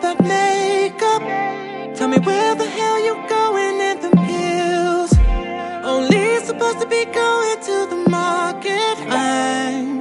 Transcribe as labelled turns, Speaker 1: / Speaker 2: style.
Speaker 1: without makeup. Tell me where the hell you going in them heels? Only supposed to be going to the market. I'm